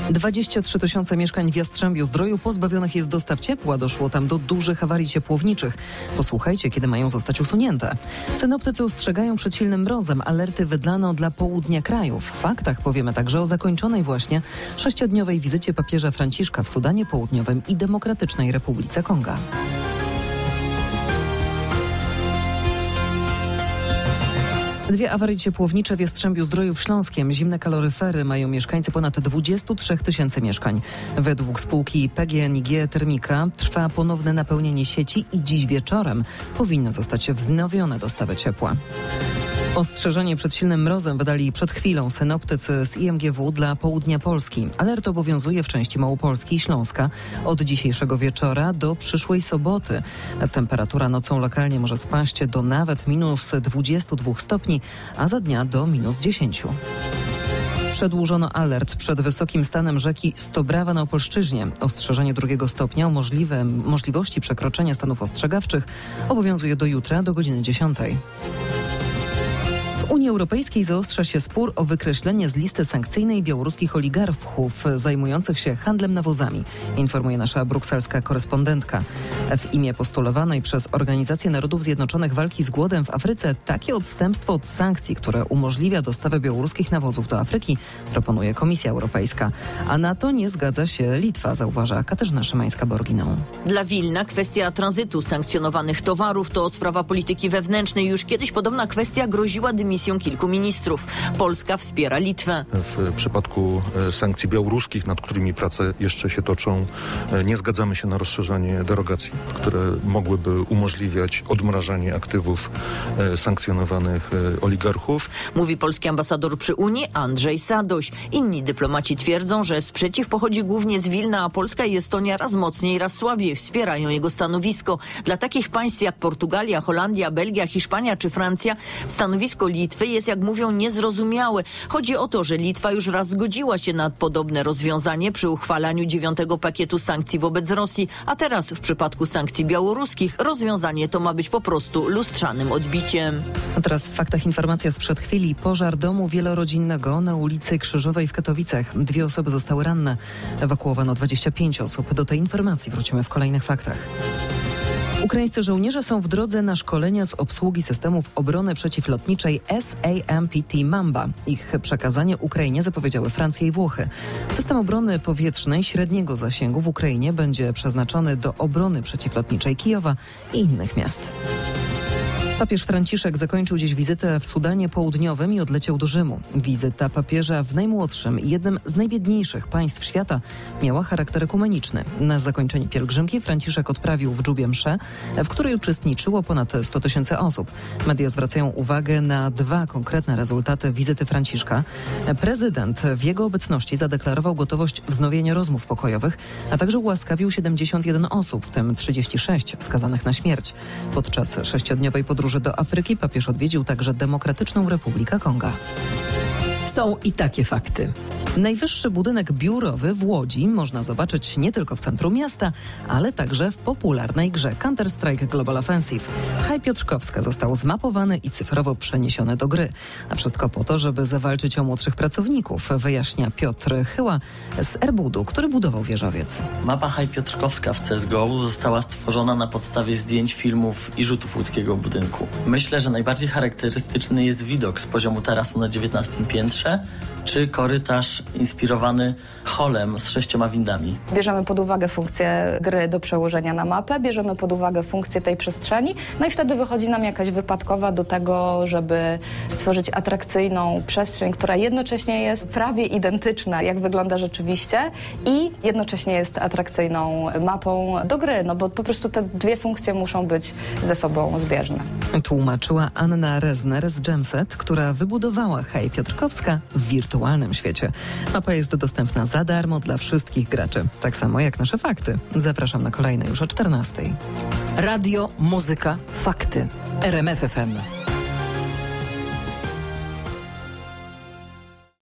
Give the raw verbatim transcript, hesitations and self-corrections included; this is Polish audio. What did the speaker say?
dwadzieścia trzy tysiące mieszkań w Jastrzębiu-Zdroju pozbawionych jest dostaw ciepła. Doszło tam do dużych awarii ciepłowniczych. Posłuchajcie, kiedy mają zostać usunięte. Synoptycy ostrzegają przed silnym mrozem. Alerty wydano dla południa kraju. W faktach powiemy także o zakończonej właśnie sześciodniowej wizycie papieża Franciszka w Sudanie Południowym i Demokratycznej Republice Konga. Dwie awarie ciepłownicze w Jastrzębiu-Zdroju w Śląskiem. Zimne kaloryfery mają mieszkańcy ponad dwadzieścia trzy tysięcy mieszkań. Według spółki P G N I G Termika trwa ponowne napełnienie sieci i dziś wieczorem powinno zostać wznowione dostawy ciepła. Ostrzeżenie przed silnym mrozem wydali przed chwilą synoptycy z I M G W dla południa Polski. Alert obowiązuje w części Małopolski i Śląska od dzisiejszego wieczora do przyszłej soboty. Temperatura nocą lokalnie może spaść do nawet minus dwudziestu dwóch stopni, a za dnia do minus dziesięciu. Przedłużono alert przed wysokim stanem rzeki Stobrawa na Opolszczyźnie. Ostrzeżenie drugiego stopnia o możliwym, możliwości przekroczenia stanów ostrzegawczych obowiązuje do jutra do godziny dziesiątej. W Unii Europejskiej zaostrza się spór o wykreślenie z listy sankcyjnej białoruskich oligarchów zajmujących się handlem nawozami, informuje nasza brukselska korespondentka. W imię postulowanej przez Organizację Narodów Zjednoczonych walki z głodem w Afryce takie odstępstwo od sankcji, które umożliwia dostawę białoruskich nawozów do Afryki, proponuje Komisja Europejska. A na to nie zgadza się Litwa, zauważa Katarzyna Szymańska-Borginą. Dla Wilna kwestia tranzytu sankcjonowanych towarów to sprawa polityki wewnętrznej. Już kiedyś podobna kwestia groziła dymisją kilku ministrów. Polska wspiera Litwę. W przypadku sankcji białoruskich, nad którymi prace jeszcze się toczą, nie zgadzamy się na rozszerzanie derogacji, które mogłyby umożliwiać odmrażanie aktywów sankcjonowanych oligarchów. Mówi polski ambasador przy Unii Andrzej Sadoś. Inni dyplomaci twierdzą, że sprzeciw pochodzi głównie z Wilna, a Polska i Estonia raz mocniej, raz słabiej wspierają jego stanowisko. Dla takich państw jak Portugalia, Holandia, Belgia, Hiszpania czy Francja stanowisko Litwy jest, jak mówią, niezrozumiałe. Chodzi o to, że Litwa już raz zgodziła się na podobne rozwiązanie przy uchwalaniu dziewiątego pakietu sankcji wobec Rosji, a teraz w przypadku sankcji białoruskich rozwiązanie to ma być po prostu lustrzanym odbiciem. A teraz w faktach informacja sprzed chwili. Pożar domu wielorodzinnego na ulicy Krzyżowej w Katowicach. Dwie osoby zostały ranne. Ewakuowano dwadzieścia pięć osób. Do tej informacji wrócimy w kolejnych faktach. Ukraińscy żołnierze są w drodze na szkolenia z obsługi systemów obrony przeciwlotniczej S A M P T Mamba. Ich przekazanie Ukrainie zapowiedziały Francja i Włochy. System obrony powietrznej średniego zasięgu w Ukrainie będzie przeznaczony do obrony przeciwlotniczej Kijowa i innych miast. Papież Franciszek zakończył dziś wizytę w Sudanie Południowym i odleciał do Rzymu. Wizyta papieża w najmłodszym i jednym z najbiedniejszych państw świata miała charakter ekumeniczny. Na zakończenie pielgrzymki Franciszek odprawił w Dżubie mszę, w której uczestniczyło ponad sto tysięcy osób. Media zwracają uwagę na dwa konkretne rezultaty wizyty Franciszka. Prezydent w jego obecności zadeklarował gotowość wznowienia rozmów pokojowych, a także ułaskawił siedemdziesiąt jeden osób, w tym trzydzieści sześć skazanych na śmierć. Podczas sześciodniowej podróży do Afryki papież odwiedził także Demokratyczną Republikę Konga. Są i takie fakty. Najwyższy budynek biurowy w Łodzi można zobaczyć nie tylko w centrum miasta, ale także w popularnej grze Counter-Strike Global Offensive. Haj Piotrkowska został zmapowany i cyfrowo przeniesiony do gry. A wszystko po to, żeby zawalczyć o młodszych pracowników, wyjaśnia Piotr Chyła z Airbudu, który budował wieżowiec. Mapa Haj Piotrkowska w C S G O została stworzona na podstawie zdjęć, filmów i rzutów łódzkiego budynku. Myślę, że najbardziej charakterystyczny jest widok z poziomu tarasu na dziewiętnastym piętrze, czy korytarz inspirowany holem z sześcioma windami. Bierzemy pod uwagę funkcję gry do przełożenia na mapę, bierzemy pod uwagę funkcję tej przestrzeni, no i wtedy wychodzi nam jakaś wypadkowa do tego, żeby stworzyć atrakcyjną przestrzeń, która jednocześnie jest prawie identyczna, jak wygląda rzeczywiście i jednocześnie jest atrakcyjną mapą do gry, no bo po prostu te dwie funkcje muszą być ze sobą zbieżne. Tłumaczyła Anna Rezner z Jamset, która wybudowała Haj Piotrkowska w wirtualnym świecie. Mapa jest dostępna za darmo dla wszystkich graczy. Tak samo jak nasze fakty. Zapraszam na kolejne już o czternastej. Radio, muzyka, fakty. R M F F M.